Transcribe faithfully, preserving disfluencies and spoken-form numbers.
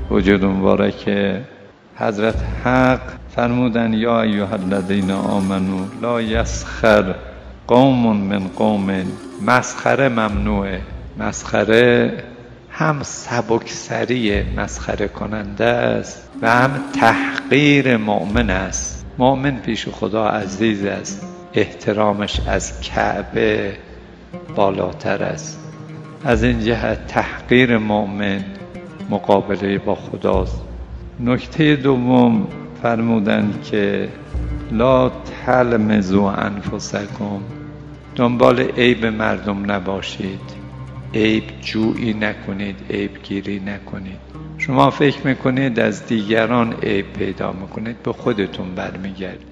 وجود مبارک حضرت حق فرمودن یا ایها الذین آمنو لا یسخر قوم من قوم. مسخره ممنوعه. مسخره هم سبکسری مسخره کننده است و هم تحقیر مؤمن است. مؤمن پیش خدا عزیز است، احترامش از کعبه بالاتر است. از این جهت تحقیر مؤمن مقابله با خداست. نکته دوم فرمودند که لا تلمزوا انفسکم، دنبال عیب مردم نباشید، عیب جویی نکنید، عیب گیری نکنید. شما فکر میکنید از دیگران عیب پیدا میکنید، به خودتون برمیگردید.